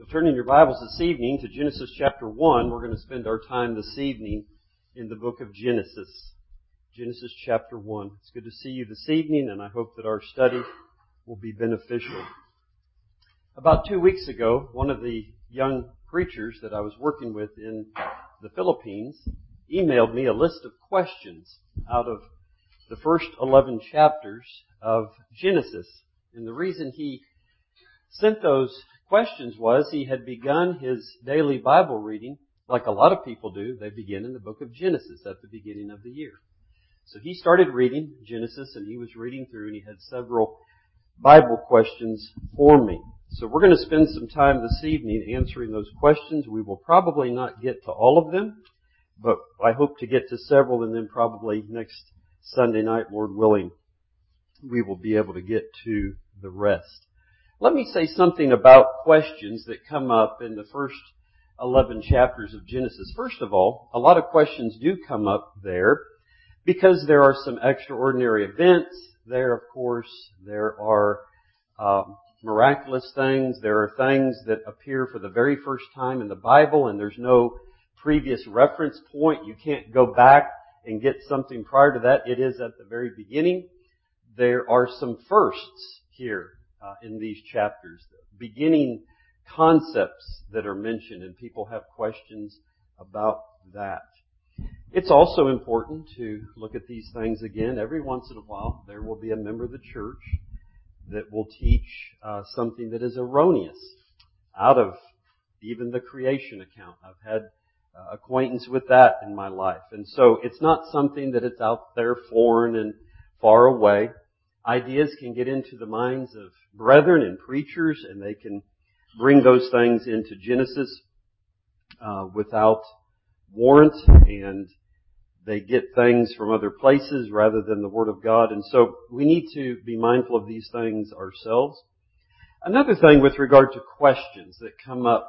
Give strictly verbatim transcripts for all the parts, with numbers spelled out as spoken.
So turn in your Bibles this evening to Genesis chapter one. We're going to spend our time this evening in the book of Genesis. Genesis chapter one. It's good to see you this evening, and I hope that our study will be beneficial. About two weeks ago, one of the young preachers that I was working with in the Philippines emailed me a list of questions out of the first eleven chapters of Genesis. And the reason he sent those questions was he had begun his daily Bible reading, like a lot of people do. They begin in the book of Genesis at the beginning of the year. So he started reading Genesis, and he was reading through, and he had several Bible questions for me. So we're going to spend some time this evening answering those questions. We will probably not get to all of them, but I hope to get to several, and then probably next Sunday night, Lord willing, we will be able to get to the rest. Let me say something about questions that come up in the first eleven chapters of Genesis. First of all, a lot of questions do come up there because there are some extraordinary events. There, of course, there are um, miraculous things. There are things that appear for the very first time in the Bible, and there's no previous reference point. You can't go back and get something prior to that. It is at the very beginning. There are some firsts here. Uh, in these chapters, beginning concepts that are mentioned, and people have questions about that. It's also important to look at these things again. Every once in a while, there will be a member of the church that will teach uh, something that is erroneous out of even the creation account. I've had uh, acquaintance with that in my life. And so it's not something that it's out there foreign and far away. Ideas can get into the minds of brethren and preachers, and they can bring those things into Genesis uh, without warrant, and they get things from other places rather than the Word of God. And so we need to be mindful of these things ourselves. Another thing with regard to questions that come up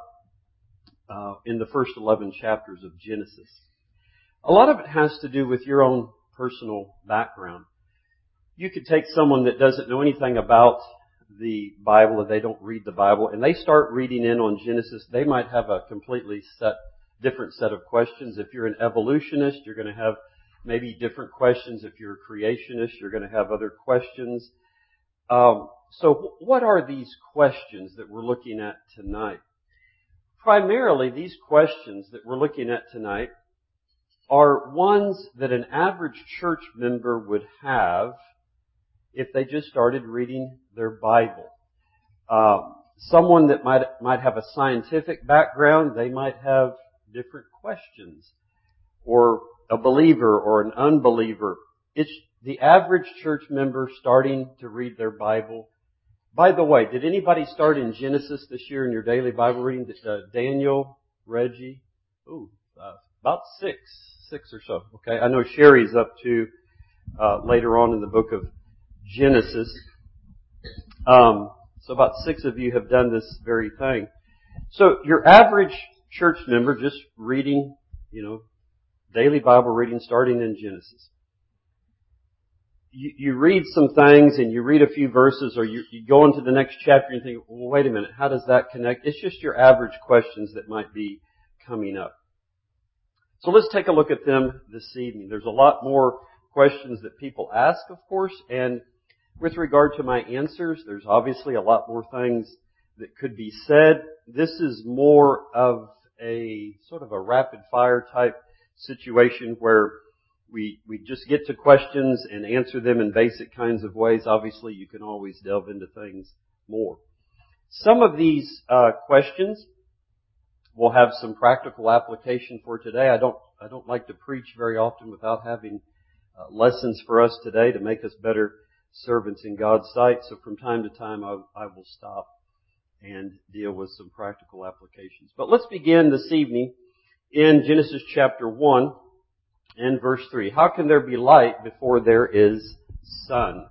uh, in the first eleven chapters of Genesis, a lot of it has to do with your own personal background. You could take someone that doesn't know anything about the Bible, and they don't read the Bible, and they start reading in on Genesis. They might have a completely set, different set of questions. If you're an evolutionist, you're going to have maybe different questions. If you're a creationist, you're going to have other questions. Um, so what are these questions that we're looking at tonight? Primarily, these questions that we're looking at tonight are ones that an average church member would have if they just started reading their Bible. Um, someone that might might have a scientific background, they might have different questions. Or a believer or an unbeliever. It's the average church member starting to read their Bible. By the way, did anybody start in Genesis this year in your daily Bible reading? Uh, Daniel, Reggie? Ooh, uh, about six. Six or so. Okay, I know Sherry's up to uh, later on in the book of Genesis. Um, so about six of you have done this very thing. So your average church member just reading, you know, daily Bible reading starting in Genesis. You, you read some things and you read a few verses, or you, you go into the next chapter and you think, well, wait a minute, how does that connect? It's just your average questions that might be coming up. So let's take a look at them this evening. There's a lot more questions that people ask, of course, and with regard to my answers, there's obviously a lot more things that could be said. This is more of a sort of a rapid fire type situation where we we just get to questions and answer them in basic kinds of ways. Obviously, you can always delve into things more. Some of these uh, questions we'll have some practical application for today. I don't, I don't like to preach very often without having uh, lessons for us today to make us better servants in God's sight. So from time to time, I, I will stop and deal with some practical applications. But let's begin this evening in Genesis chapter one and verse three. How can there be light before there is sun?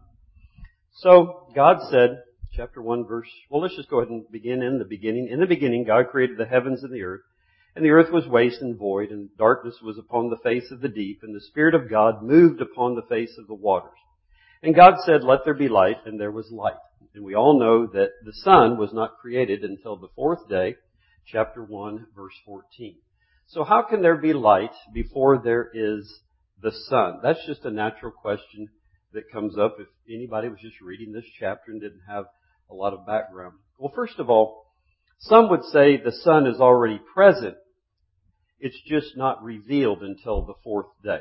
So God said, Chapter one, verse, well, let's just go ahead and begin in the beginning. In the beginning, God created the heavens and the earth, and the earth was waste and void, and darkness was upon the face of the deep, and the Spirit of God moved upon the face of the waters. And God said, let there be light, and there was light. And we all know that the sun was not created until the fourth day, chapter one, verse fourteen. So how can there be light before there is the sun? That's just a natural question that comes up if anybody was just reading this chapter and didn't have a lot of background. Well, first of all, some would say the sun is already present. It's just not revealed until the fourth day.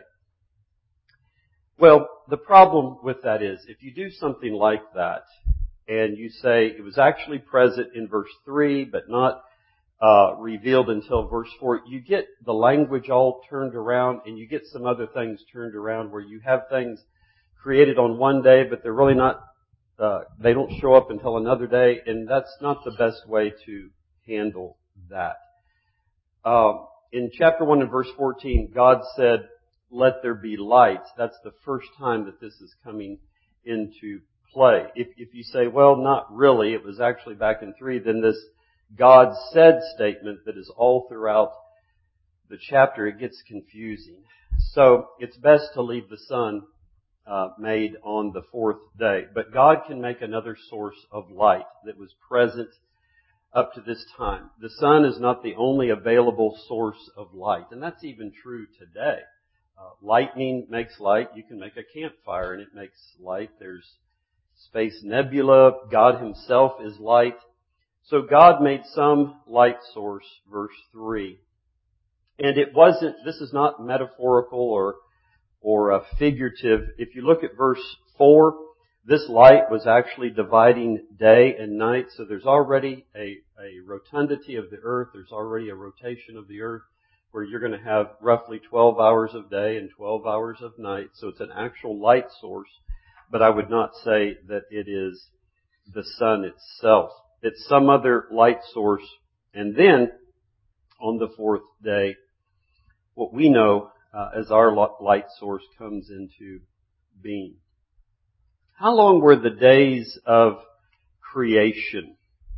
Well, the problem with that is if you do something like that and you say it was actually present in verse three but not uh revealed until verse four, you get the language all turned around and you get some other things turned around where you have things created on one day but they're really not, uh they don't show up until another day, and that's not the best way to handle that. Um, in chapter one and verse fourteen, God said, "Let there be light." That's the first time that this is coming into play. If, if you say, well, not really, it was actually back in three, then this God said statement that is all throughout the chapter, it gets confusing. So it's best to leave the sun uh, made on the fourth day. But God can make another source of light that was present up to this time. The sun is not the only available source of light, and that's even true today. Uh, lightning makes light. You can make a campfire and it makes light. There's space nebula. God himself is light. So God made some light source, verse three. And it wasn't, this is not metaphorical or, or uh, figurative. If you look at verse four, this light was actually dividing day and night. So there's already a, a rotundity of the earth. There's already a rotation of the earth where you're going to have roughly twelve hours of day and twelve hours of night. So it's an actual light source. But I would not say that it is the sun itself. It's some other light source. And then, on the fourth day, what we know uh, as our light source comes into being. How long were the days of creation?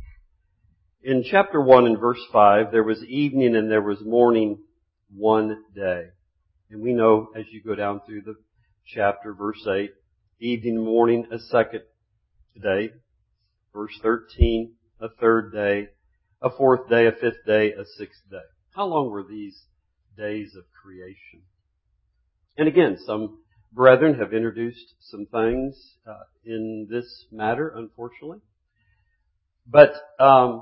In chapter one and verse five, there was evening and there was morning one day. And we know as you go down through the chapter, verse eight, evening and morning a second day. Verse thirteen, a third day, a fourth day, a fifth day, a sixth day. How long were these days of creation? And again, some brethren have introduced some things uh, in this matter, unfortunately. But um,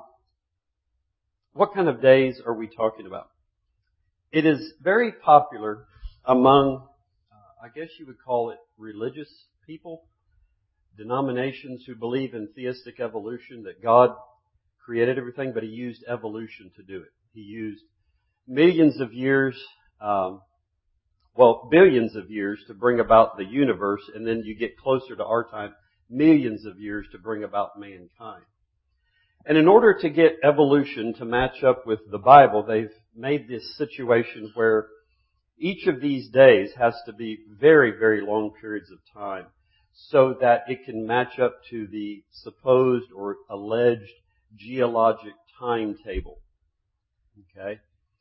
what kind of days are we talking about? It is very popular among, uh, I guess you would call it religious people, denominations who believe in theistic evolution, that God created everything, but He used evolution to do it. He used millions of years, um, well, billions of years to bring about the universe, and then you get closer to our time, millions of years to bring about mankind. And in order to get evolution to match up with the Bible, they've made this situation where each of these days has to be very, very long periods of time, so that it can match up to the supposed or alleged geologic timetable. Okay?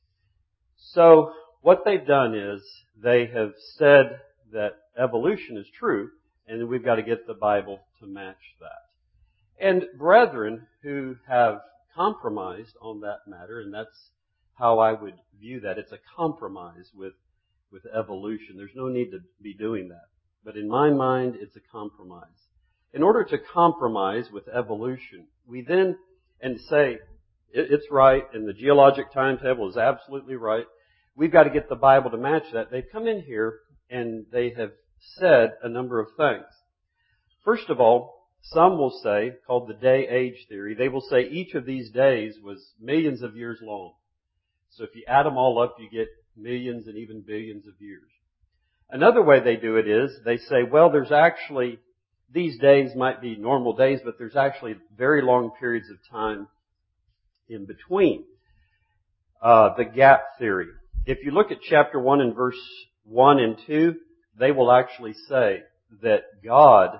So, what they've done is, they have said that evolution is true, and we've got to get the Bible to match that. And brethren who have compromised on that matter, and that's how I would view that. It's a compromise with, with evolution. There's no need to be doing that. But in my mind, it's a compromise. In order to compromise with evolution, we then, and say, it's right, and the geologic timetable is absolutely right, we've got to get the Bible to match that. They've come in here and they have said a number of things. First of all, some will say, called the day-age theory, they will say each of these days was millions of years long. So if you add them all up, you get millions and even billions of years. Another way they do it is, they say, well, there's actually, these days might be normal days, but there's actually very long periods of time in between. Uh, the gap theory. If you look at chapter one and verse one and two, they will actually say that God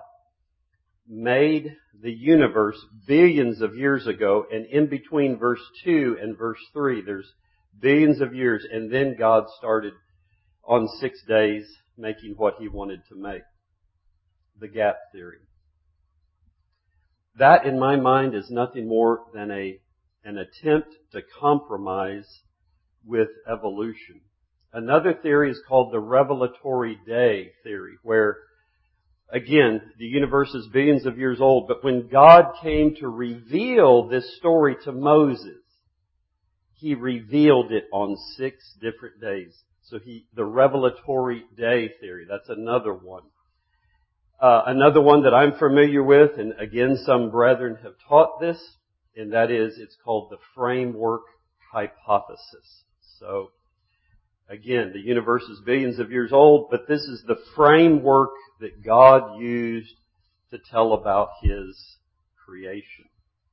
made the universe billions of years ago, and in between verse two and verse three, there's billions of years, and then God started on six days making what He wanted to make. The gap theory. That, in my mind, is nothing more than a, an attempt to compromise with evolution. Another theory is called the revelatory day theory, where, again, the universe is billions of years old, but when God came to reveal this story to Moses, He revealed it on six different days. So he, the revelatory day theory, that's another one. Uh, another one that I'm familiar with, and again, some brethren have taught this, and that is, it's called the framework hypothesis. So, again, the universe is billions of years old, but this is the framework that God used to tell about His creation.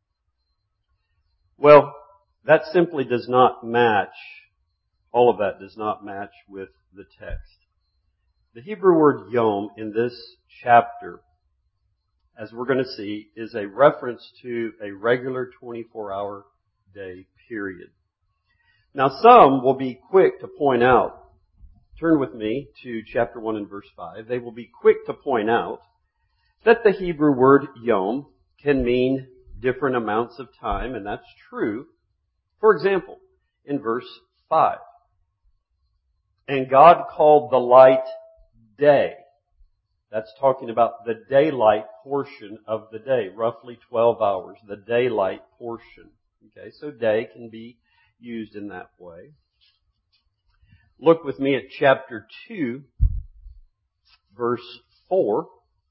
Well, that simply does not match, all of that does not match with the text. The Hebrew word yom in this chapter, as we're going to see, is a reference to a regular twenty-four hour day period. Now some will be quick to point out, turn with me to chapter one and verse five, they will be quick to point out that the Hebrew word yom can mean different amounts of time, and that's true. For example, in verse five, and God called the light day. That's talking about the daylight portion of the day, roughly twelve hours, the daylight portion. Okay, so day can be used in that way. Look with me at chapter two, verse four.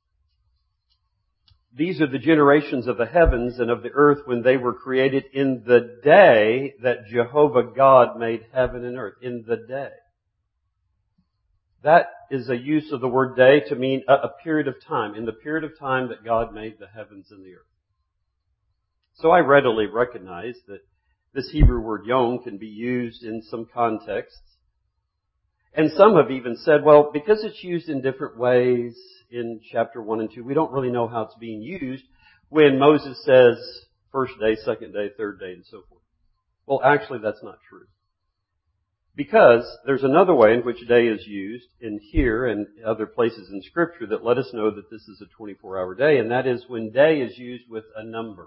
These are the generations of the heavens and of the earth when they were created in the day that Jehovah God made heaven and earth. In the day. That is a use of the word day to mean a, a period of time. In the period of time that God made the heavens and the earth. So I readily recognize that this Hebrew word yom can be used in some contexts. And some have even said, well, because it's used in different ways in chapter one and two, we don't really know how it's being used when Moses says first day, second day, third day, and so forth. Well, actually, that's not true. Because there's another way in which day is used in here and other places in Scripture that let us know that this is a twenty-four hour day, and that is when day is used with a number.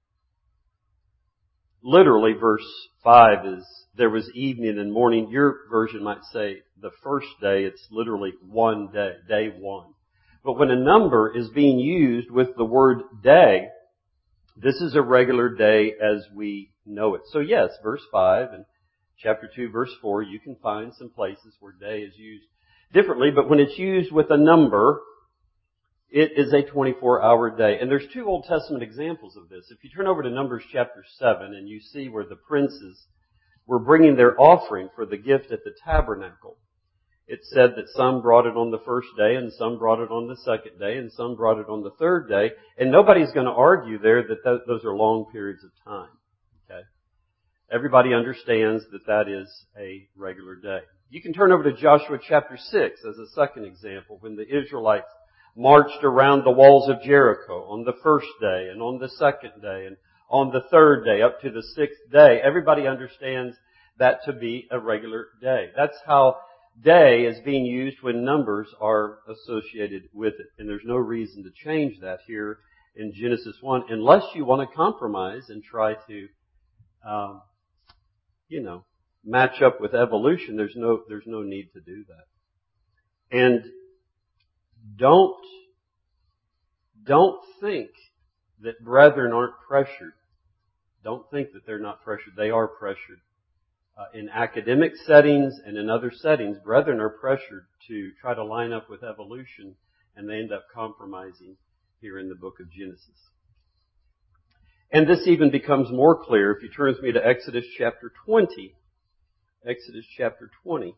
Literally, verse five is, there was evening and morning. Your version might say the first day, it's literally one day, day one. But when a number is being used with the word day, this is a regular day as we know it. So yes, verse five and chapter two, verse four, you can find some places where day is used differently, but when it's used with a number, it is a twenty-four hour day. And there's two Old Testament examples of this. If you turn over to Numbers chapter seven and you see where the princes were bringing their offering for the gift at the tabernacle, it said that some brought it on the first day and some brought it on the second day and some brought it on the third day. And nobody's going to argue there that th- those are long periods of time. Okay? Everybody understands that that is a regular day. You can turn over to Joshua chapter six as a second example when the Israelites marched around the walls of Jericho on the first day and on the second day and on the third day up to the sixth day. Everybody understands that to be a regular day. That's how day is being used when numbers are associated with it. And there's no reason to change that here in Genesis one unless you want to compromise and try to, um, you know, match up with evolution. There's no, there's no need to do that. And don't, don't think that brethren aren't pressured. Don't think that they're not pressured. They are pressured. Uh, in academic settings and in other settings, brethren are pressured to try to line up with evolution, and they end up compromising here in the book of Genesis. And this even becomes more clear if you turn with me to Exodus chapter twenty. Exodus chapter twenty.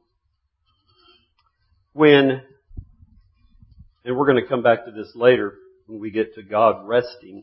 When, and we're going to come back to this later when we get to God resting.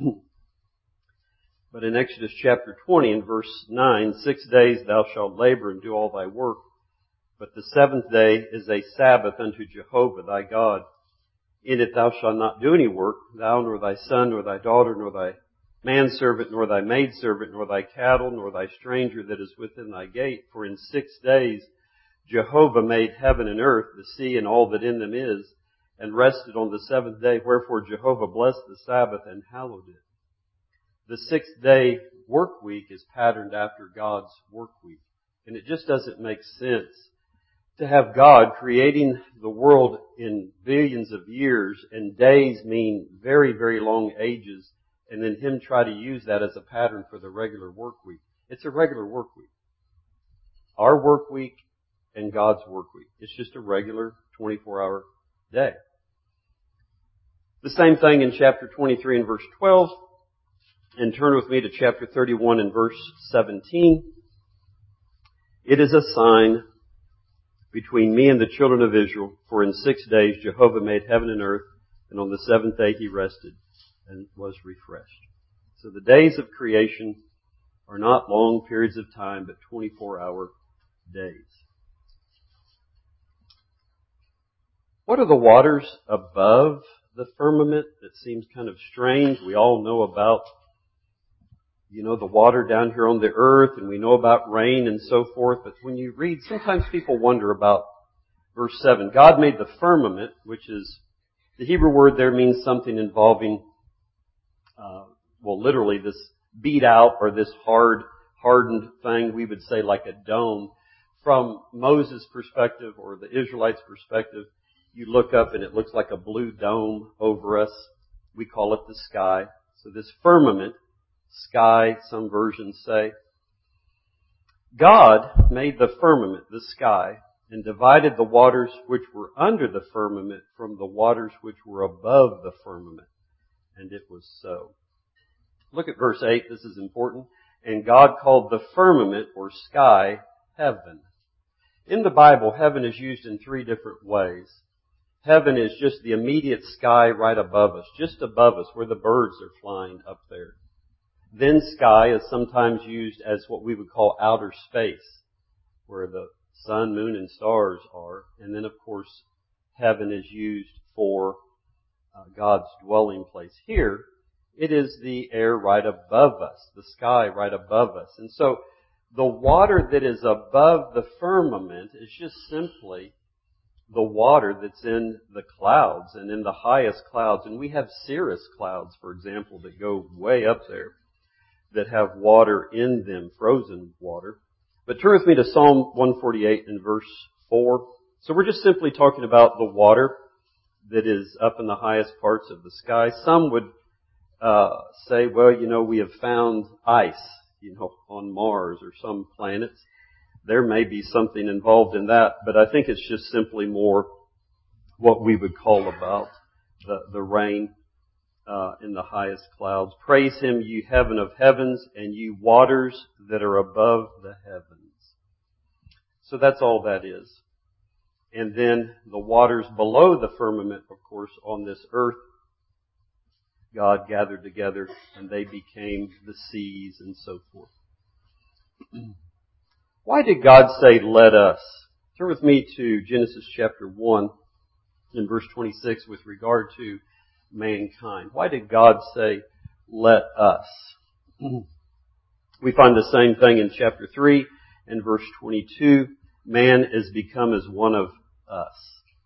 But in Exodus chapter twenty and verse nine, six days thou shalt labor and do all thy work, but the seventh day is a Sabbath unto Jehovah thy God. In it thou shalt not do any work, thou nor thy son, nor thy daughter, nor thy manservant, nor thy maidservant, nor thy cattle, nor thy stranger that is within thy gate. For in six days Jehovah made heaven and earth, the sea and all that in them is, and rested on the seventh day. Wherefore Jehovah blessed the Sabbath and hallowed it. The sixth day work week is patterned after God's work week. And it just doesn't make sense to have God creating the world in billions of years, and days mean very, very long ages, and then Him try to use that as a pattern for the regular work week. It's a regular work week. Our work week and God's work week. It's just a regular twenty-four hour day. The same thing in chapter twenty-three and verse twelve. And turn with me to chapter thirty-one and verse seventeen. It is a sign between me and the children of Israel, for in six days Jehovah made heaven and earth, and on the seventh day He rested and was refreshed. So the days of creation are not long periods of time, but twenty-four hour days. What are the waters above the firmament? That seems kind of strange. We all know about, you know, the water down here on the earth, and we know about rain and so forth. But when you read, sometimes people wonder about verse seven. God made the firmament, which is, the Hebrew word there means something involving, uh, well, literally this beat out or this hard, hardened thing. We would say like a dome. From Moses' perspective or the Israelites' perspective, you look up and it looks like a blue dome over us. We call it the sky. So this firmament, sky, some versions say. God made the firmament, the sky, and divided the waters which were under the firmament from the waters which were above the firmament. And it was so. Look at verse eight. This is important. And God called the firmament or sky heaven. In the Bible, heaven is used in three different ways. Heaven is just the immediate sky right above us, just above us, where the birds are flying up there. Then sky is sometimes used as what we would call outer space, where the sun, moon, and stars are. And then, of course, heaven is used for uh, God's dwelling place. Here, it is the air right above us, the sky right above us. And so, the water that is above the firmament is just simply the water that's in the clouds and in the highest clouds. And we have cirrus clouds, for example, that go way up there, that have water in them, frozen water. But turn with me to Psalm one forty-eight and verse four. So we're just simply talking about the water that is up in the highest parts of the sky. Some would uh say, well, you know, we have found ice, you know, on Mars or some planets. There may be something involved in that, but I think it's just simply more what we would call about the, the rain uh, in the highest clouds. Praise Him, you heaven of heavens, and you waters that are above the heavens. So that's all that is. And then the waters below the firmament, of course, on this earth, God gathered together, and they became the seas and so forth. Why did God say, let us? Turn with me to Genesis chapter one and verse twenty-six with regard to mankind. Why did God say, let us? We find the same thing in chapter three and verse twenty-two. Man is become as one of us.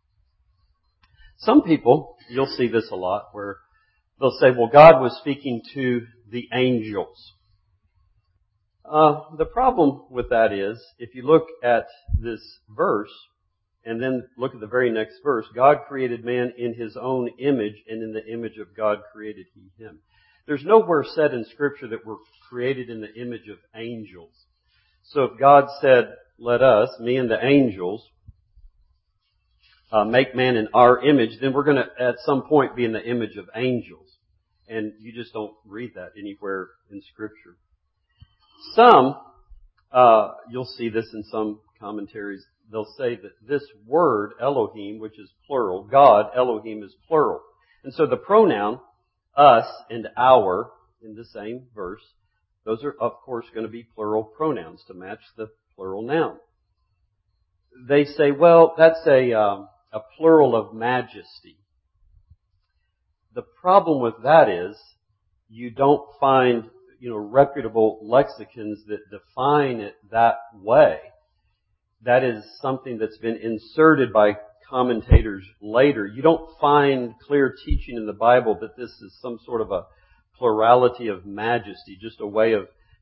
Some people, you'll see this a lot, where they'll say, well, God was speaking to the angels. Uh, the problem with that is, if you look at this verse, and then look at the very next verse, God created man in His own image, and in the image of God created He him. There's nowhere said in Scripture that we're created in the image of angels. So if God said, let us, me and the angels, uh, make man in our image, then we're going to at some point be in the image of angels. And you just don't read that anywhere in Scripture. Some, uh, you'll see this in some commentaries, they'll say that this word, Elohim, which is plural, God, Elohim, is plural. And so the pronoun, us and our, in the same verse, those are, of course, going to be plural pronouns to match the plural noun. They say, well, that's a, um, a plural of majesty. The problem with that is, you don't find you know, reputable lexicons that define it that way. That is something that's been inserted by commentators later. You don't find clear teaching in the Bible that this is some sort of a plurality of majesty, just a way of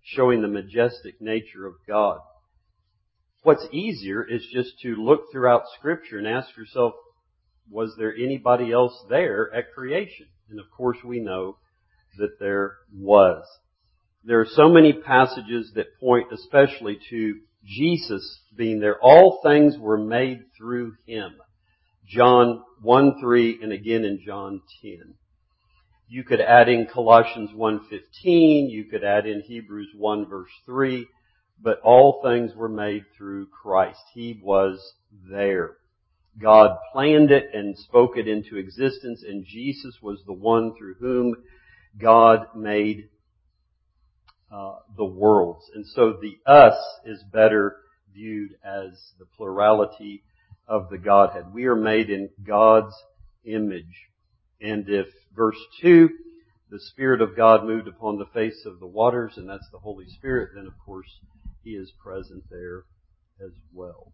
showing the majestic nature of God. What's easier is just to look throughout Scripture and ask yourself, was there anybody else there at creation? And of course we know that there was. There are so many passages that point especially to Jesus being there. All things were made through Him. John one three and again in John ten. You could add in Colossians one fifteen. You could add in Hebrews one verse three. But all things were made through Christ. He was there. God planned it and spoke it into existence, and Jesus was the one through whom God made uh, the worlds. And so the us is better viewed as the plurality of the Godhead. We are made in God's image. And if, verse two, the Spirit of God moved upon the face of the waters, and that's the Holy Spirit, then of course He is present there as well.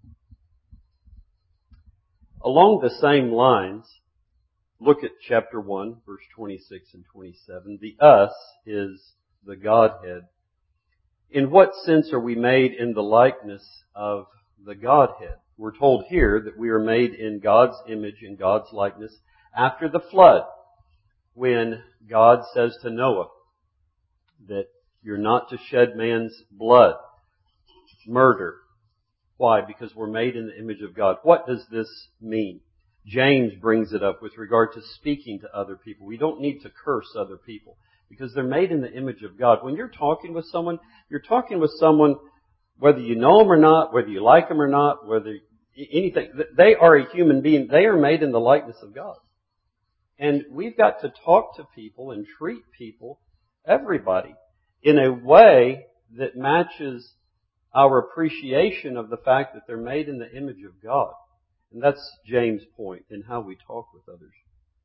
Along the same lines, look at chapter one, verse twenty-six and twenty-seven. The us is the Godhead. In what sense are we made in the likeness of the Godhead? We're told here that we are made in God's image and God's likeness after the flood, when God says to Noah that you're not to shed man's blood, murder. Why? Because we're made in the image of God. What does this mean? James brings it up with regard to speaking to other people. We don't need to curse other people because they're made in the image of God. When you're talking with someone, you're talking with someone whether you know them or not, whether you like them or not, whether anything. They are a human being. They are made in the likeness of God. And we've got to talk to people and treat people, everybody, in a way that matches our appreciation of the fact that they're made in the image of God. And that's James' point in how we talk with others.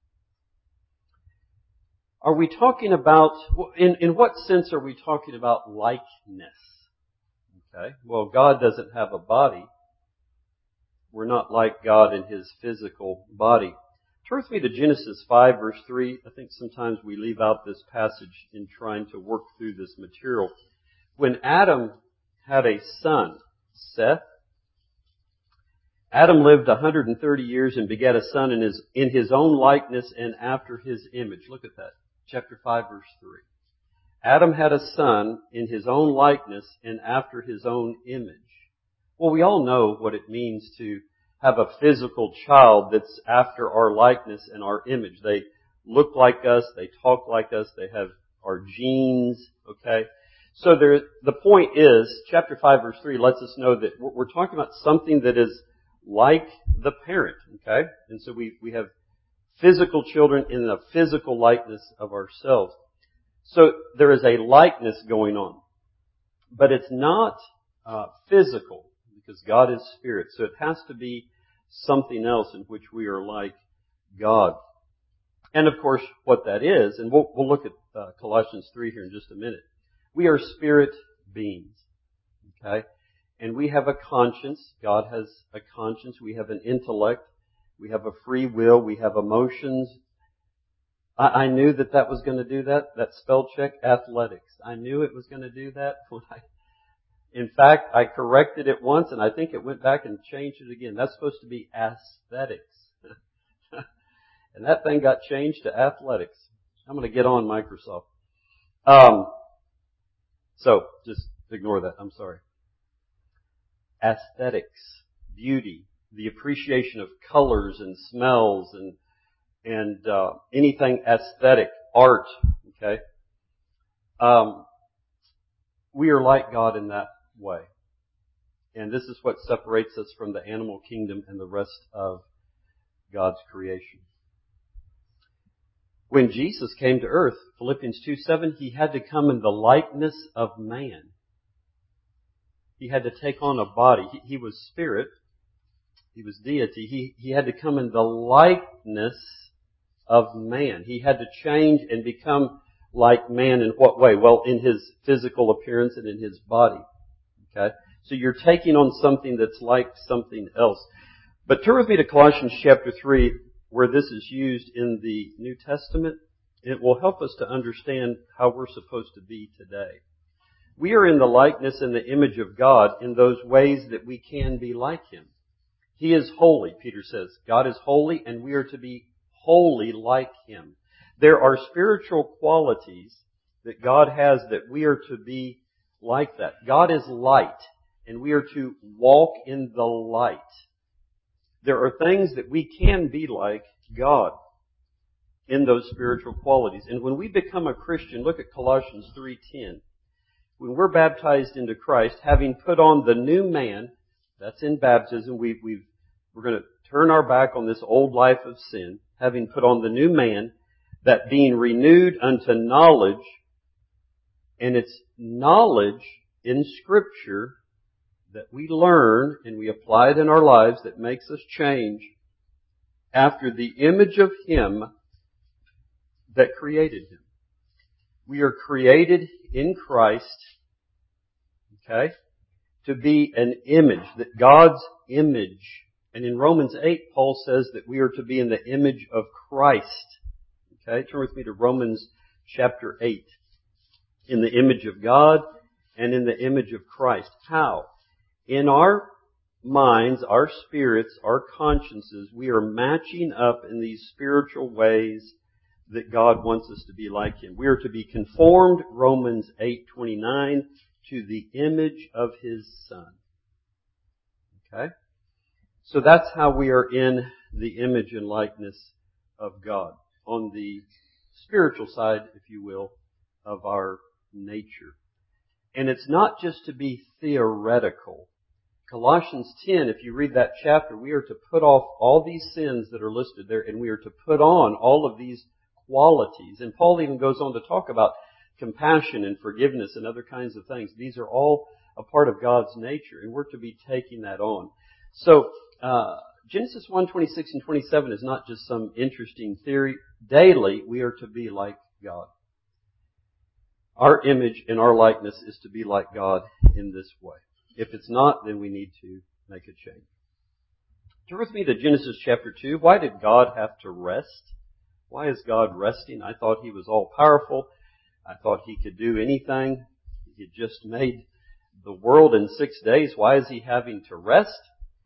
Are we talking about, in, in what sense are we talking about likeness? Okay, well, God doesn't have a body. We're not like God in His physical body. Turn with me to Genesis five verse three. I think sometimes we leave out this passage in trying to work through this material. When Adam had a son, Seth, Adam lived one hundred thirty years and begat a son in his, in his own likeness and after his image. Look at that. Chapter five verse three. Adam had a son in his own likeness and after his own image. Well, we all know what it means to have a physical child that's after our likeness and our image. They look like us, they talk like us, they have our genes, okay? So there, the point is, chapter five verse three lets us know that we're talking about something that is like the parent, okay? And so we, we have physical children in a physical likeness of ourselves. So there is a likeness going on. But it's not uh, physical, because God is spirit. So it has to be something else in which we are like God. And of course, what that is, and we'll, we'll look at uh, Colossians three here in just a minute. We are spirit beings. Okay? And we have a conscience. God has a conscience. We have an intellect. We have a free will. We have emotions. I, I knew that that was going to do that. That spell check, athletics. I knew it was going to do that. When I, in fact, I corrected it once and I think it went back and changed it again. That's supposed to be aesthetics. And that thing got changed to athletics. I'm going to get on Microsoft. Um, so, just ignore that. I'm sorry. Aesthetics, beauty, the appreciation of colors and smells and and uh, anything aesthetic, art. Okay, um, we are like God in that way, and this is what separates us from the animal kingdom and the rest of God's creation. When Jesus came to earth, Philippians two seven, He had to come in the likeness of man. He had to take on a body. He, he was spirit. He was deity. He, he had to come in the likeness of man. He had to change and become like man in what way? Well, in His physical appearance and in His body. Okay? So you're taking on something that's like something else. But turn with me to Colossians chapter three, where this is used in the New Testament. It will help us to understand how we're supposed to be today. We are in the likeness and the image of God in those ways that we can be like Him. He is holy, Peter says. God is holy, and we are to be holy like Him. There are spiritual qualities that God has that we are to be like that. God is light, and we are to walk in the light. There are things that we can be like God in those spiritual qualities. And when we become a Christian, look at Colossians three ten. When we're baptized into Christ, having put on the new man, that's in baptism, we, we've, we're going to turn our back on this old life of sin, having put on the new man, that being renewed unto knowledge, and it's knowledge in Scripture that we learn and we apply it in our lives that makes us change after the image of Him that created Him. We are created in Christ, okay, to be an image, that God's image. And in Romans eight, Paul says that we are to be in the image of Christ. Okay, turn with me to Romans chapter eight. In the image of God and in the image of Christ. How? In our minds, our spirits, our consciences, we are matching up in these spiritual ways that God wants us to be like Him. We are to be conformed, Romans eight twenty-nine, to the image of His Son. Okay? So that's how we are in the image and likeness of God. On the spiritual side, if you will, of our nature. And it's not just to be theoretical. Colossians ten, if you read that chapter, we are to put off all these sins that are listed there, and we are to put on all of these qualities. And Paul even goes on to talk about compassion and forgiveness and other kinds of things. These are all a part of God's nature, and we're to be taking that on. So, uh, Genesis one twenty-six and twenty-seven is not just some interesting theory. Daily, we are to be like God. Our image and our likeness is to be like God in this way. If it's not, then we need to make a change. Turn with me to Genesis chapter two. Why did God have to rest? Why is God resting? I thought He was all powerful. I thought He could do anything. He had just made the world in six days. Why is He having to rest?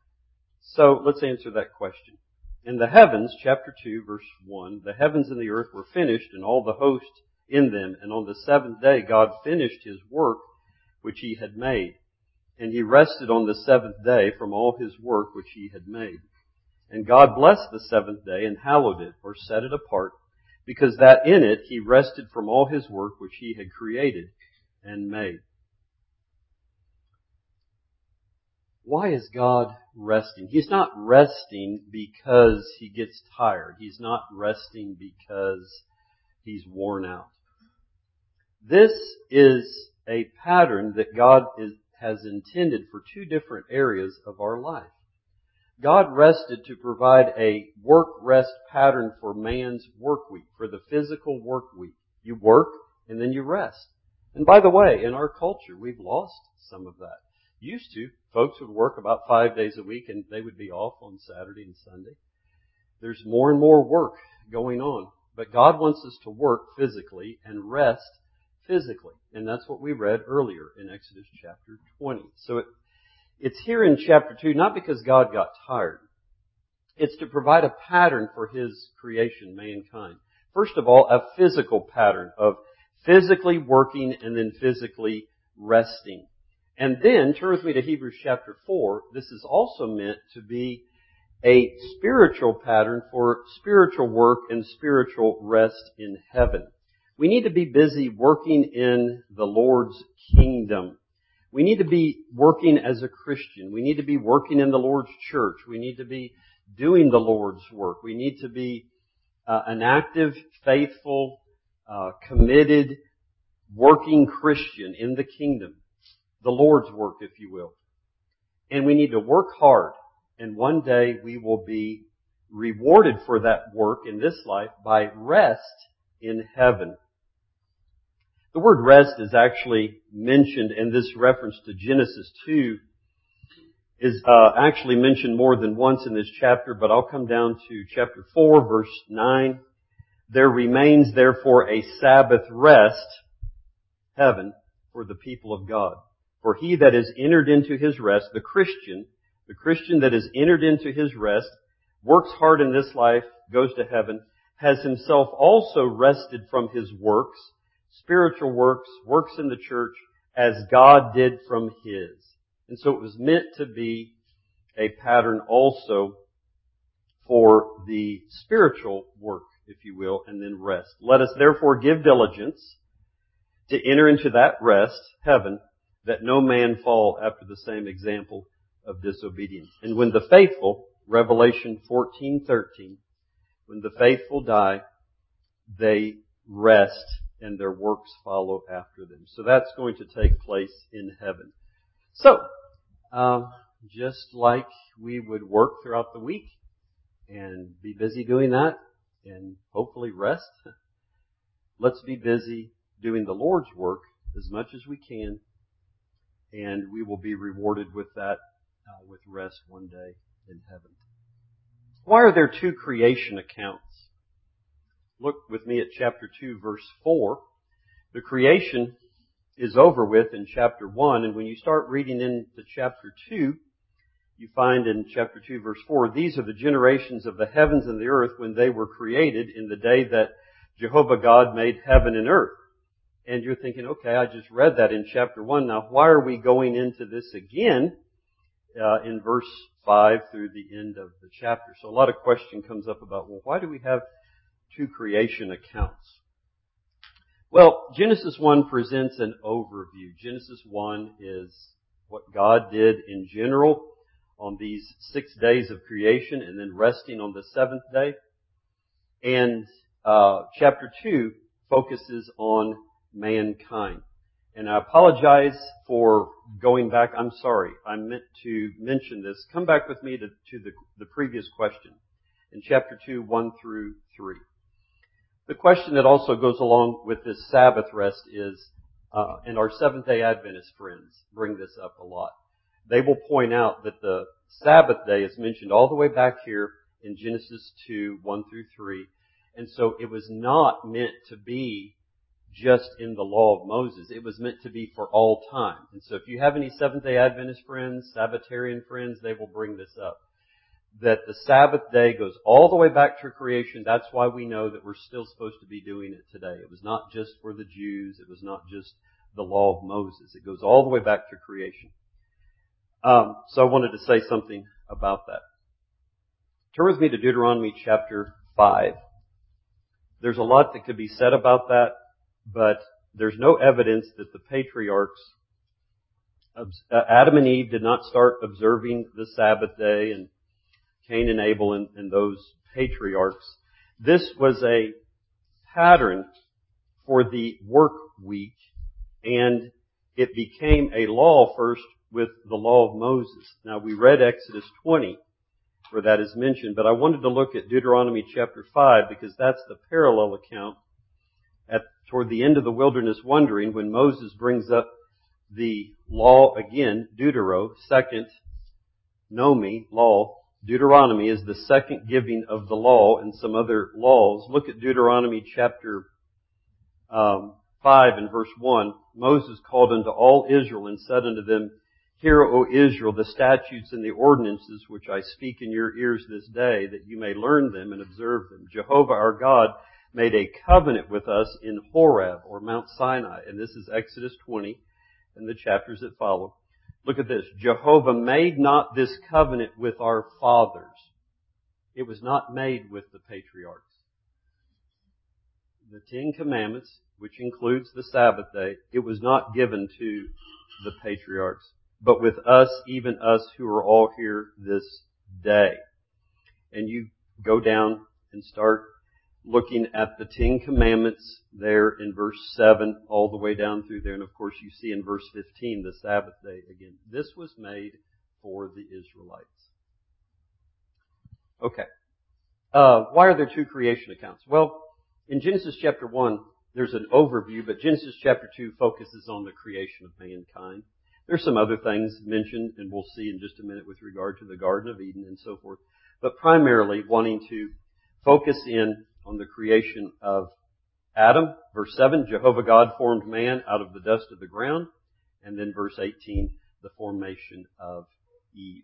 So let's answer that question. In the heavens, chapter two, verse one, the heavens and the earth were finished and all the host in them. And on the seventh day, God finished His work which He had made. And He rested on the seventh day from all His work which He had made. And God blessed the seventh day and hallowed it, or set it apart, because that in it He rested from all His work which He had created and made. Why is God resting? He's not resting because He gets tired. He's not resting because He's worn out. This is a pattern that God is, has intended for two different areas of our life. God rested to provide a work-rest pattern for man's work week, for the physical work week. You work and then you rest. And by the way, in our culture, we've lost some of that. Used to, folks would work about five days a week and they would be off on Saturday and Sunday. There's more and more work going on. But God wants us to work physically and rest physically. And that's what we read earlier in Exodus chapter twenty. So it, it's here in chapter two, not because God got tired. It's to provide a pattern for His creation, mankind. First of all, a physical pattern of physically working and then physically resting. And then, turn with me to Hebrews chapter four. This is also meant to be a spiritual pattern for spiritual work and spiritual rest in heaven. We need to be busy working in the Lord's kingdom. We need to be working as a Christian. We need to be working in the Lord's church. We need to be doing the Lord's work. We need to be uh, an active, faithful, uh, committed, working Christian in the kingdom. The Lord's work, if you will. And we need to work hard. And one day we will be rewarded for that work in this life by rest in heaven. The word rest is actually mentioned in this reference to Genesis two, is uh, actually mentioned more than once in this chapter, but I'll come down to chapter four, verse nine. There remains therefore a Sabbath rest, heaven, for the people of God. For he that is entered into his rest, the Christian, the Christian that is entered into his rest, works hard in this life, goes to heaven, has himself also rested from his works, spiritual works, works in the church, as God did from his. And so it was meant to be a pattern also for the spiritual work, if you will, and then rest. Let us therefore give diligence to enter into that rest, heaven, that no man fall after the same example of disobedience. And when the faithful, Revelation fourteen thirteen, when the faithful die, they rest and their works follow after them. So that's going to take place in heaven. So, um, just like we would work throughout the week and be busy doing that and hopefully rest, let's be busy doing the Lord's work as much as we can, and we will be rewarded with that, uh, with rest one day in heaven. Why are there two creation accounts? Look with me at chapter two, verse four. The creation is over with in chapter one, and when you start reading into chapter two, you find in chapter two, verse four, these are the generations of the heavens and the earth when they were created in the day that Jehovah God made heaven and earth. And you're thinking, okay, I just read that in chapter one. Now, why are we going into this again uh, in verse five through the end of the chapter? So a lot of question comes up about, well, why do we have two creation accounts? Well, Genesis one presents an overview. Genesis one is what God did in general on these six days of creation and then resting on the seventh day. And uh chapter two focuses on mankind. And I apologize for going back. I'm sorry. I meant to mention this. Come back with me to, to the, the previous question in chapter two, one through three. The question that also goes along with this Sabbath rest is, uh, and our Seventh-day Adventist friends bring this up a lot. They will point out that the Sabbath day is mentioned all the way back here in Genesis two, one through three. And so it was not meant to be just in the law of Moses. It was meant to be for all time. And so if you have any Seventh-day Adventist friends, Sabbatarian friends, they will bring this up. That the Sabbath day goes all the way back to creation. That's why we know that we're still supposed to be doing it today. It was not just for the Jews. It was not just the law of Moses. It goes all the way back to creation. Um, so I wanted to say something about that. Turn with me to Deuteronomy chapter five. There's a lot that could be said about that, but there's no evidence that the patriarchs, Adam and Eve, did not start observing the Sabbath day, and Cain and Abel and, and those patriarchs. This was a pattern for the work week, and it became a law first with the law of Moses. Now, we read Exodus twenty, where that is mentioned, but I wanted to look at Deuteronomy chapter five, because that's the parallel account at toward the end of the wilderness wandering, when Moses brings up the law again, Deutero, second, Nomi, law. Deuteronomy is the second giving of the law and some other laws. Look at Deuteronomy chapter um, five and verse one. Moses called unto all Israel and said unto them, Hear, O Israel, the statutes and the ordinances which I speak in your ears this day, that you may learn them and observe them. Jehovah our God made a covenant with us in Horeb, or Mount Sinai. And this is Exodus twenty and the chapters that follow. Look at this. Jehovah made not this covenant with our fathers. It was not made with the patriarchs. The Ten Commandments, which includes the Sabbath day, it was not given to the patriarchs, but with us, even us who are all here this day. And you go down and start looking at the Ten Commandments there in verse seven, all the way down through there. And of course you see in verse fifteen the Sabbath day again. This was made for the Israelites. Okay. Uh, why are there two creation accounts? Well, in Genesis chapter one, there's an overview, but Genesis chapter two focuses on the creation of mankind. There's some other things mentioned, and we'll see in just a minute with regard to the Garden of Eden and so forth. But primarily wanting to focus in on the creation of Adam. Verse seven, Jehovah God formed man out of the dust of the ground. And then verse eighteen, the formation of Eve.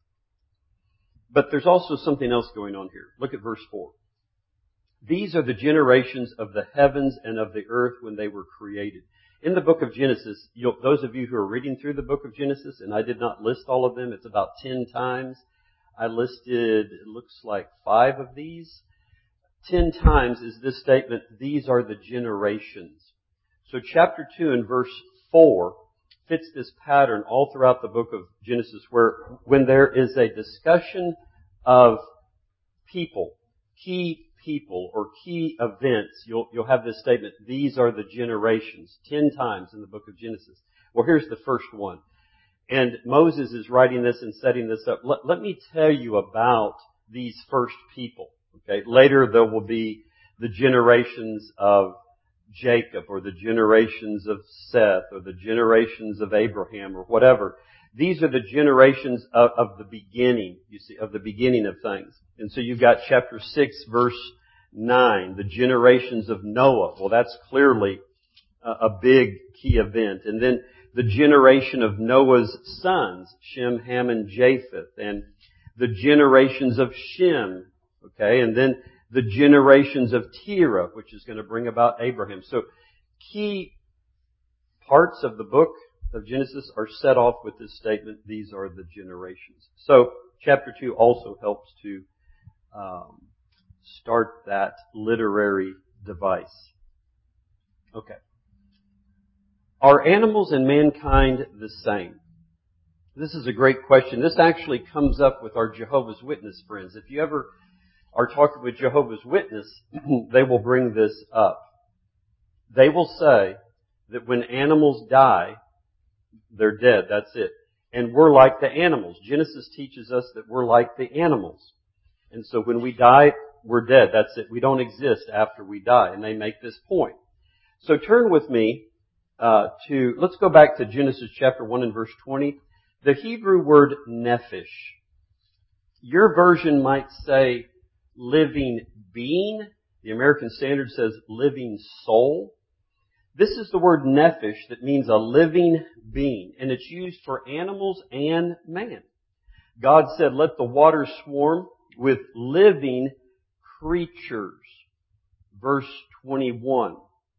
But there's also something else going on here. Look at verse four. These are the generations of the heavens and of the earth when they were created. In the book of Genesis, you'll, those of you who are reading through the book of Genesis, and I did not list all of them, it's about ten times. I listed, it looks like five of these. Ten times is this statement, these are the generations. So chapter two and verse four fits this pattern all throughout the book of Genesis, where when there is a discussion of people, key people or key events, you'll, you'll have this statement, these are the generations, ten times in the book of Genesis. Well, here's the first one. And Moses is writing this and setting this up. Let, let me tell you about these first people. Okay, later there will be the generations of Jacob or the generations of Seth or the generations of Abraham or whatever. These are the generations of, of the beginning, you see, of the beginning of things. And so you've got chapter six, verse nine, the generations of Noah. Well, that's clearly a, a big key event. And then the generation of Noah's sons, Shem, Ham, and Japheth. And the generations of Shem, okay, and then the generations of Terah, which is going to bring about Abraham. So key parts of the book of Genesis are set off with this statement, these are the generations. So chapter two also helps to um, start that literary device. Okay. Are animals and mankind the same? This is a great question. This actually comes up with our Jehovah's Witness friends. If you ever are talking with Jehovah's Witness, they will bring this up. They will say that when animals die, they're dead. That's it. And we're like the animals. Genesis teaches us that we're like the animals. And so when we die, we're dead. That's it. We don't exist after we die. And they make this point. So turn with me uh, to, let's go back to Genesis chapter one and verse twenty. The Hebrew word nephesh. Your version might say living being. The American Standard says living soul. This is the word nephesh that means a living being, and it's used for animals and man. God said, let the waters swarm with living creatures. Verse twenty-one.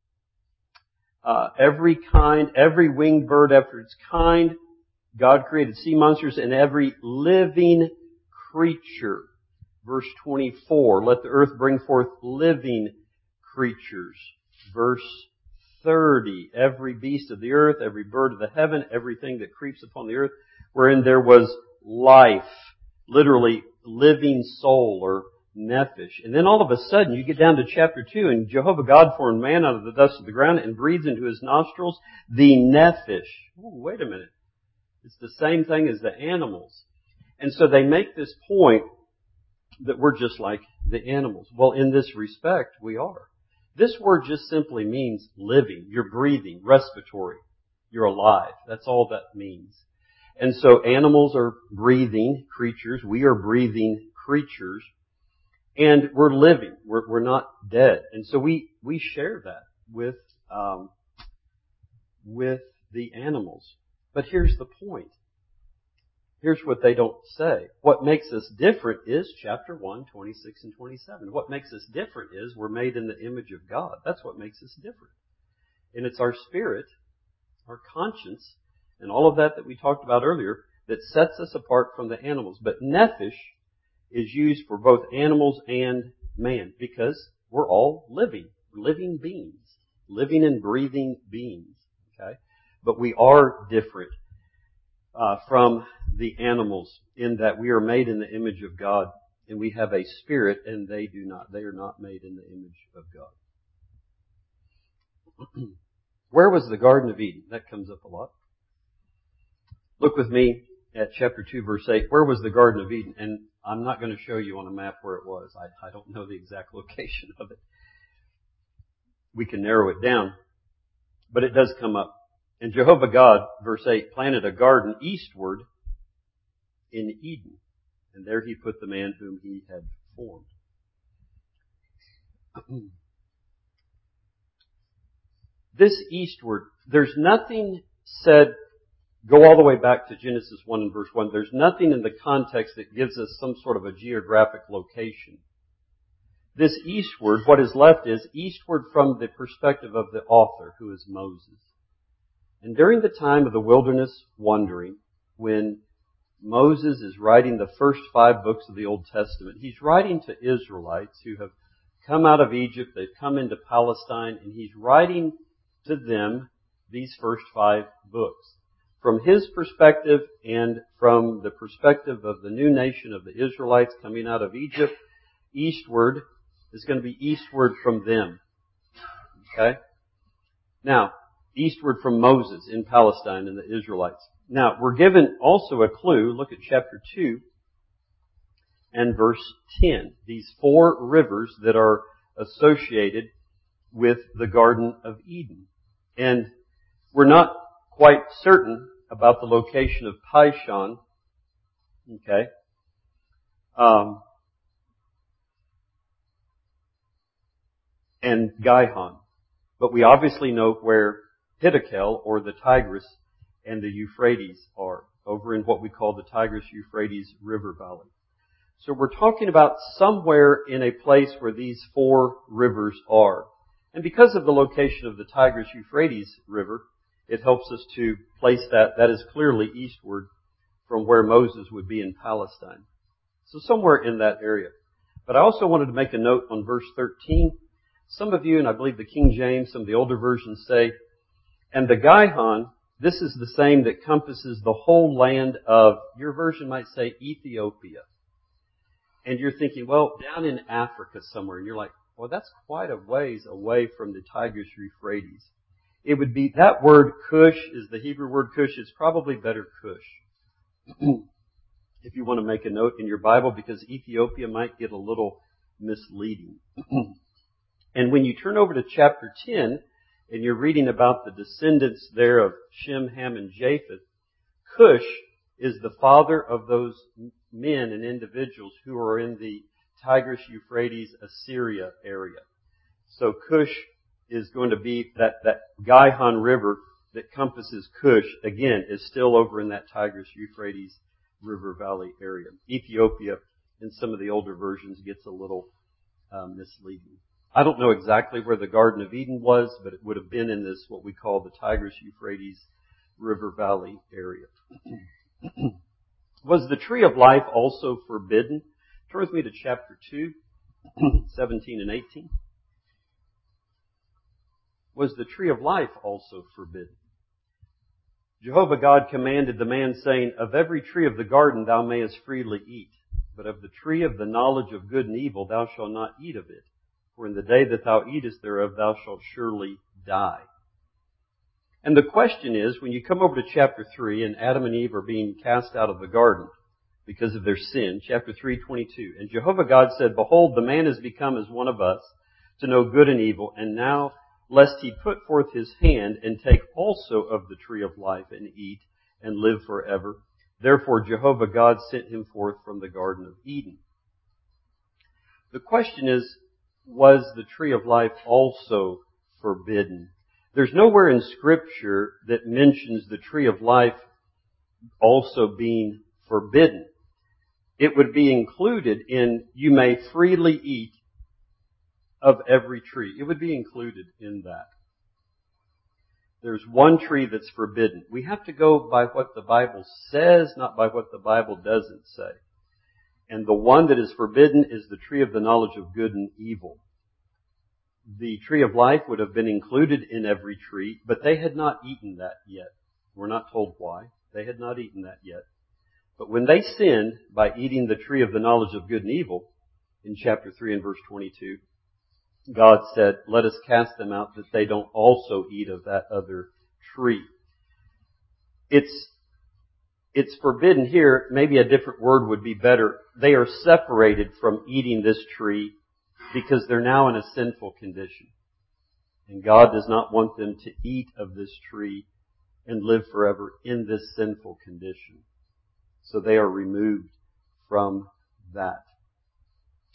Uh, every kind, every winged bird after its kind, God created sea monsters and every living creature. Verse twenty-four, let the earth bring forth living creatures. Verse thirty, every beast of the earth, every bird of the heaven, everything that creeps upon the earth, wherein there was life. Literally, living soul or nephesh. And then all of a sudden, you get down to chapter two, and Jehovah God formed man out of the dust of the ground and breathes into his nostrils the nephesh. Oh, wait a minute. It's the same thing as the animals. And so they make this point that we're just like the animals. Well, in this respect, we are. This word just simply means living. You're breathing, respiratory. You're alive. That's all that means. And so animals are breathing creatures. We are breathing creatures. And we're living. We're, we're not dead. And so we, we share that with, um, with the animals. But here's the point. Here's what they don't say. What makes us different is chapter one, twenty-six and twenty-seven. What makes us different is we're made in the image of God. That's what makes us different. And it's our spirit, our conscience, and all of that that we talked about earlier that sets us apart from the animals. But nephesh is used for both animals and man because we're all living, living beings, living and breathing beings. Okay? But we are different uh, from the animals in that we are made in the image of God and we have a spirit and they do not. They are not made in the image of God. Where was the Garden of Eden? That comes up a lot. Look with me at chapter two, verse eight. Where was the Garden of Eden? And I'm not going to show you on a map where it was. I, I don't know the exact location of it. We can narrow it down. But it does come up. And Jehovah God, verse eight, planted a garden eastward in Eden. And there he put the man whom he had formed. this eastward, there's nothing said, go all the way back to Genesis one and verse one. There's nothing in the context that gives us some sort of a geographic location. This eastward, what is left is eastward from the perspective of the author, who is Moses. And during the time of the wilderness wandering, when Moses is writing the first five books of the Old Testament, he's writing to Israelites who have come out of Egypt, they've come into Palestine, and he's writing to them these first five books. From his perspective and from the perspective of the new nation of the Israelites coming out of Egypt, eastward is going to be eastward from them. Okay? Now, eastward from Moses in Palestine and the Israelites. Now, we're given also a clue. Look at chapter two and verse ten. These four rivers that are associated with the Garden of Eden. And we're not quite certain about the location of Pishon. Okay. Um, and Gihon. But we obviously know where Hiddekel, or the Tigris, and the Euphrates are, over in what we call the Tigris-Euphrates River Valley. So we're talking about somewhere in a place where these four rivers are. And because of the location of the Tigris-Euphrates River, it helps us to place that. That is clearly eastward from where Moses would be in Palestine. So somewhere in that area. But I also wanted to make a note on verse thirteen. Some of you, and I believe the King James, some of the older versions say, and the Gihon, this is the same that compasses the whole land of, your version might say, Ethiopia. And you're thinking, well, down in Africa somewhere. And you're like, well, that's quite a ways away from the Tigris-Euphrates. It would be, that word Cush is the Hebrew word Cush. It's probably better Cush. If you want to make a note in your Bible, because Ethiopia might get a little misleading. And when you turn over to chapter ten, and you're reading about the descendants there of Shem, Ham, and Japheth, Cush is the father of those men and individuals who are in the Tigris-Euphrates, Assyria area. So Cush is going to be that, that Gihon River that compasses Cush, again, is still over in that Tigris-Euphrates River Valley area. Ethiopia, in some of the older versions, gets a little um, misleading. I don't know exactly where the Garden of Eden was, but it would have been in this, what we call the Tigris-Euphrates River Valley area. Was the tree of life also forbidden? Turn with me to chapter two, seventeen and eighteen. Was the tree of life also forbidden? Jehovah God commanded the man, saying, of every tree of the garden thou mayest freely eat, but of the tree of the knowledge of good and evil thou shalt not eat of it. For in the day that thou eatest thereof, thou shalt surely die. And the question is, when you come over to chapter three, and Adam and Eve are being cast out of the garden because of their sin, chapter three, twenty-two, and Jehovah God said, behold, the man is become as one of us, to know good and evil, and now, lest he put forth his hand, and take also of the tree of life, and eat, and live forever. Therefore Jehovah God sent him forth from the Garden of Eden. The question is, was the tree of life also forbidden? There's nowhere in Scripture that mentions the tree of life also being forbidden. It would be included in, you may freely eat of every tree. It would be included in that. There's one tree that's forbidden. We have to go by what the Bible says, not by what the Bible doesn't say. And the one that is forbidden is the tree of the knowledge of good and evil. The tree of life would have been included in every tree, but they had not eaten that yet. We're not told why. They had not eaten that yet. But when they sinned by eating the tree of the knowledge of good and evil, in chapter three and verse twenty-two, God said, let us cast them out that they don't also eat of that other tree. It's It's forbidden here. Maybe a different word would be better. They are separated from eating this tree because they're now in a sinful condition. And God does not want them to eat of this tree and live forever in this sinful condition. So they are removed from that.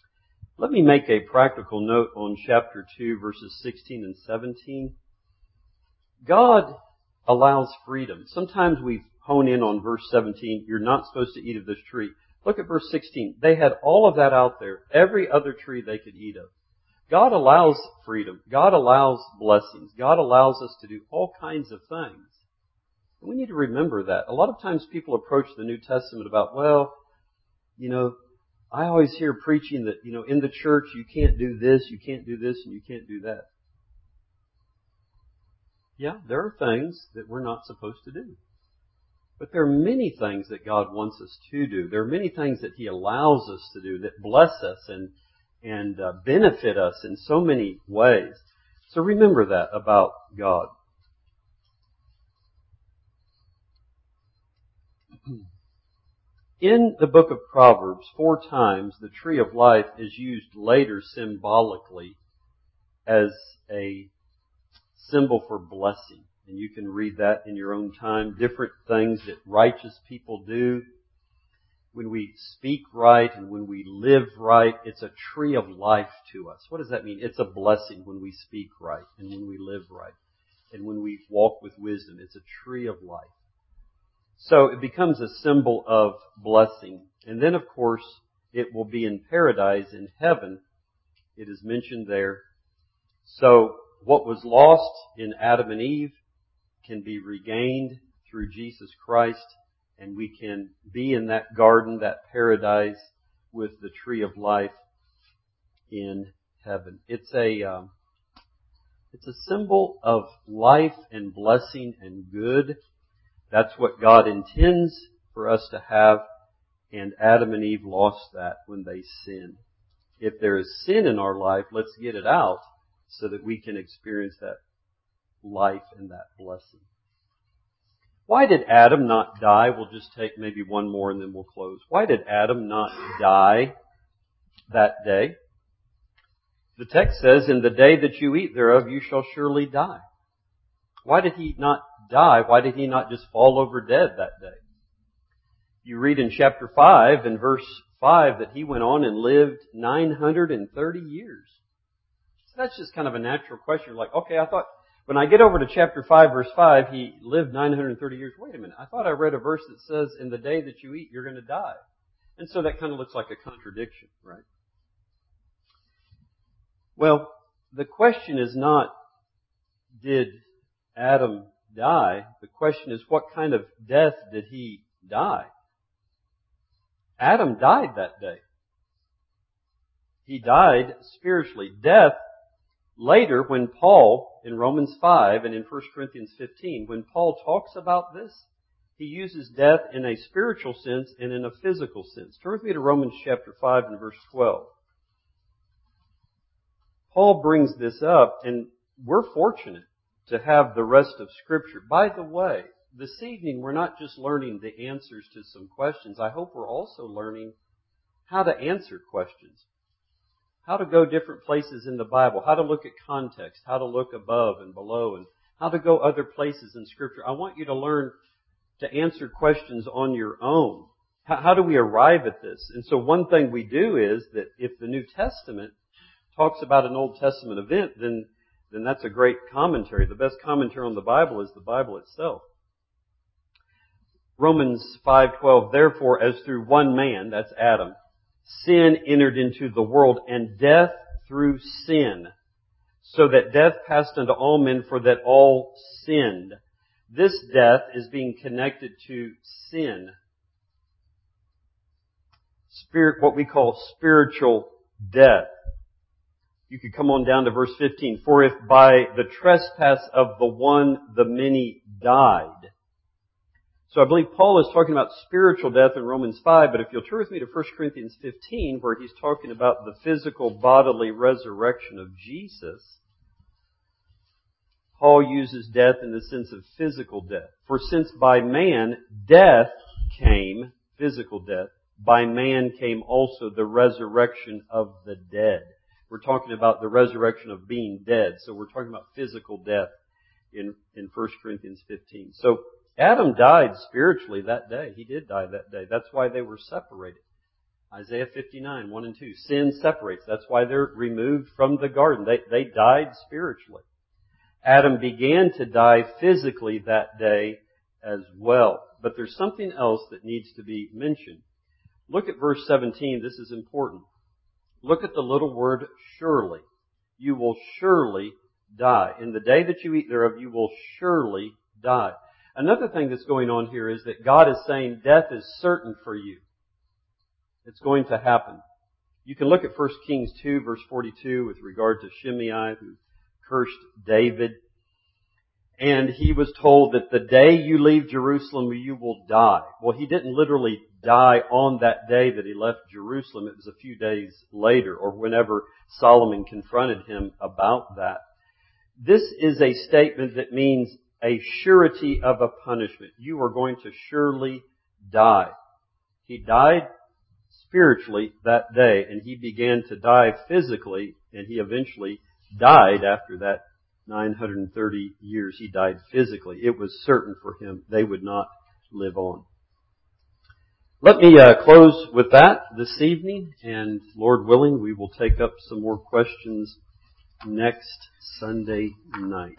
Let me make a practical note on chapter two, verses sixteen and seventeen. God allows freedom. Sometimes we hone in on verse seventeen, you're not supposed to eat of this tree. Look at verse sixteen. They had all of that out there, every other tree they could eat of. God allows freedom. God allows blessings. God allows us to do all kinds of things. And we need to remember that. A lot of times people approach the New Testament about, well, you know, I always hear preaching that, you know, in the church you can't do this, you can't do this, and you can't do that. Yeah, there are things that we're not supposed to do. But there are many things that God wants us to do. There are many things that He allows us to do that bless us and and uh, benefit us in so many ways. So remember that about God. In the book of Proverbs, four times the tree of life is used later symbolically as a symbol for blessing. And you can read that in your own time. Different things that righteous people do. When we speak right and when we live right, it's a tree of life to us. What does that mean? It's a blessing when we speak right and when we live right. And when we walk with wisdom, it's a tree of life. So it becomes a symbol of blessing. And then, of course, it will be in paradise, in heaven. It is mentioned there. So what was lost in Adam and Eve can be regained through Jesus Christ. And we can be in that garden, that paradise, with the tree of life in heaven. It's a um, it's a symbol of life and blessing and good. That's what God intends for us to have. And Adam and Eve lost that when they sinned. If there is sin in our life, let's get it out so that we can experience that life and that blessing. Why did Adam not die? We'll just take maybe one more and then we'll close. Why did Adam not die that day? The text says, in the day that you eat thereof, you shall surely die. Why did he not die? Why did he not just fall over dead that day? You read in chapter five and verse five that he went on and lived nine hundred thirty years. So that's just kind of a natural question. You're like, okay, I thought, when I get over to chapter five, verse five, he lived nine hundred thirty years. Wait a minute. I thought I read a verse that says, in the day that you eat, you're going to die. And so that kind of looks like a contradiction, right? Well, the question is not, did Adam die? The question is, what kind of death did he die? Adam died that day. He died spiritually. Death, later when Paul, in Romans five and in First Corinthians fifteen, when Paul talks about this, he uses death in a spiritual sense and in a physical sense. Turn with me to Romans chapter five and verse twelve. Paul brings this up, and we're fortunate to have the rest of Scripture. By the way, this evening we're not just learning the answers to some questions. I hope we're also learning how to answer questions. How to go different places in the Bible, how to look at context, how to look above and below, and how to go other places in Scripture. I want you to learn to answer questions on your own. How, how do we arrive at this? And so one thing we do is that if the New Testament talks about an Old Testament event, then, then that's a great commentary. The best commentary on the Bible is the Bible itself. Romans five twelve, therefore, as through one man, that's Adam, sin entered into the world, and death through sin, so that death passed unto all men, for that all sinned. This death is being connected to sin. Spirit, what we call spiritual death. You could come on down to verse fifteen. For if by the trespass of the one the many died. So I believe Paul is talking about spiritual death in Romans five, but if you'll turn with me to First Corinthians fifteen, where he's talking about the physical bodily resurrection of Jesus, Paul uses death in the sense of physical death. For since by man death came, physical death, by man came also the resurrection of the dead. We're talking about the resurrection of being dead, so we're talking about physical death in, in First Corinthians fifteen. So Adam died spiritually that day. He did die that day. That's why they were separated. Isaiah fifty-nine, one and two. Sin separates. That's why they're removed from the garden. They, they died spiritually. Adam began to die physically that day as well. But there's something else that needs to be mentioned. Look at verse seventeen. This is important. Look at the little word surely. You will surely die. In the day that you eat thereof, you will surely die. Another thing that's going on here is that God is saying death is certain for you. It's going to happen. You can look at First Kings two, verse forty-two, with regard to Shimei, who cursed David. And he was told that the day you leave Jerusalem, you will die. Well, he didn't literally die on that day that he left Jerusalem. It was a few days later, or whenever Solomon confronted him about that. This is a statement that means a surety of a punishment. You are going to surely die. He died spiritually that day, and he began to die physically, and he eventually died after that nine hundred thirty years. He died physically. It was certain for him they would not live on. Let me uh, close with that this evening, and Lord willing, we will take up some more questions next Sunday night.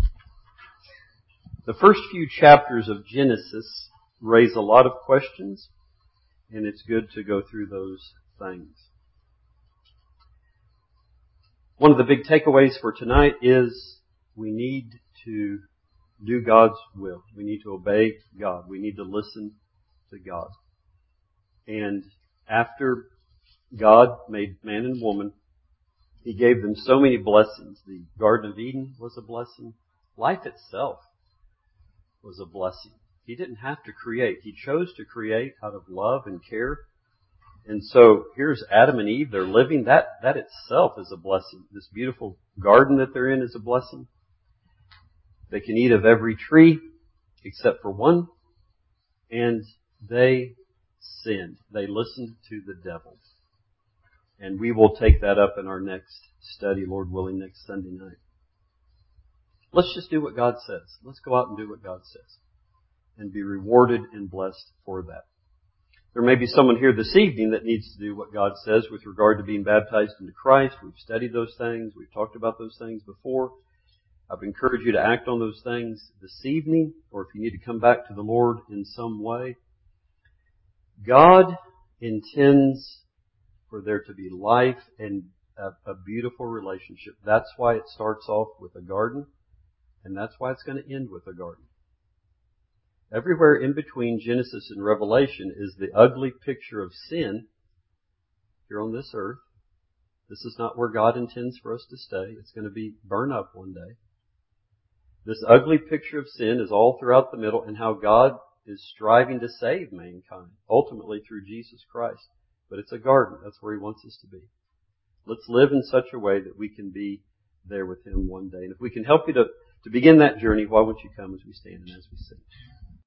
The first few chapters of Genesis raise a lot of questions, and it's good to go through those things. One of the big takeaways for tonight is we need to do God's will. We need to obey God. We need to listen to God. And after God made man and woman, He gave them so many blessings. The Garden of Eden was a blessing. Life itself was a blessing. He didn't have to create. He chose to create out of love and care. And so here's Adam and Eve. They're living. That, that itself is a blessing. This beautiful garden that they're in is a blessing. They can eat of every tree except for one. And they sinned. They listened to the devil. And we will take that up in our next study, Lord willing, next Sunday night. Let's just do what God says. Let's go out and do what God says. And be rewarded and blessed for that. There may be someone here this evening that needs to do what God says with regard to being baptized into Christ. We've studied those things. We've talked about those things before. I've encouraged you to act on those things this evening, or if you need to come back to the Lord in some way. God intends for there to be life and a, a beautiful relationship. That's why it starts off with a garden, and that's why it's going to end with a garden. Everywhere in between Genesis and Revelation is the ugly picture of sin here on this earth. This is not where God intends for us to stay. It's going to be burned up one day. This ugly picture of sin is all throughout the middle, and how God is striving to save mankind, ultimately through Jesus Christ. But it's a garden. That's where He wants us to be. Let's live in such a way that we can be there with Him one day. And if we can help you to, to begin that journey, why won't you come as we stand and as we sing?